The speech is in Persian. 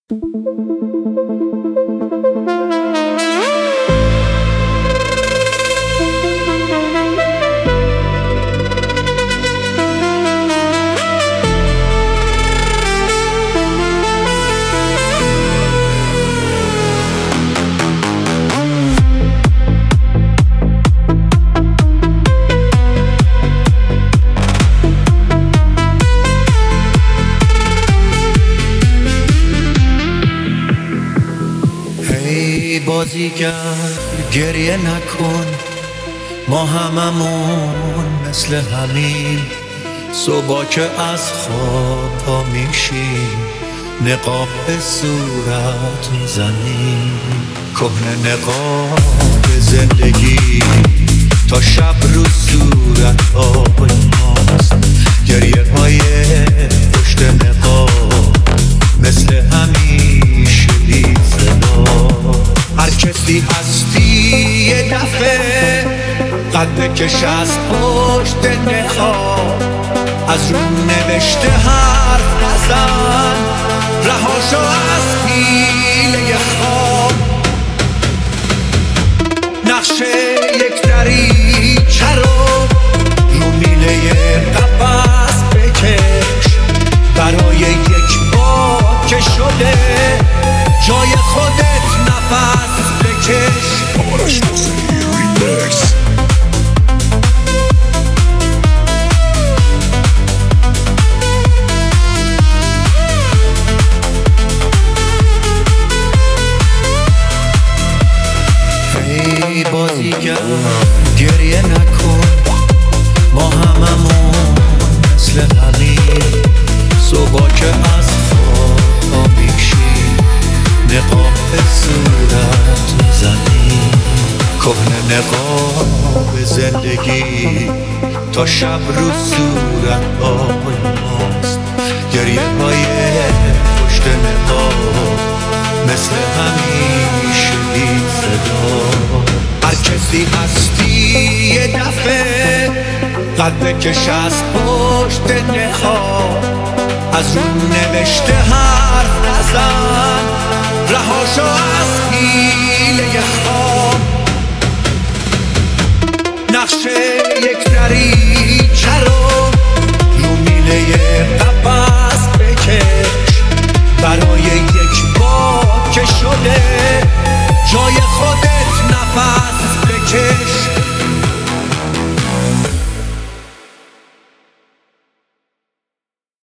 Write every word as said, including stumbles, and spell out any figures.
بازیگر گریه نکن، ما هممون مثل همین صبح که از خواب پا میشیم نقاب به صورت میزنیم، کهنه نقاب زندگی تا شب رو صورت های ماست، گریه های پشت نقاب مثل همیشه بی صدا. هر کسی هستی یه دفعه قد کش از پشت نقاب، از رو نوشته حرف نزن، رهاشو از پیله خواب. نقشه یک دریچه رو رو میله قفس بکش، برای یک بار که شده جای خودت نفس بکش. آرش حسینی ریمیکس. ای بازیگر گریه نکن، ما هممون مثل همین صبح که از خواب میشیم نقاب به صورت میزنیم، کهنه نقاب زندگی تا شب رو صورت های ماست، گریه های پشت نقاب مثل همیشه بی صدا. هر کسی هستی یه دفعه قد کش از پشت نقاب، از رو نوشته حرف نزن، رهاشو از پیله خواب. نقشه یک دریچه رو رو میله قفس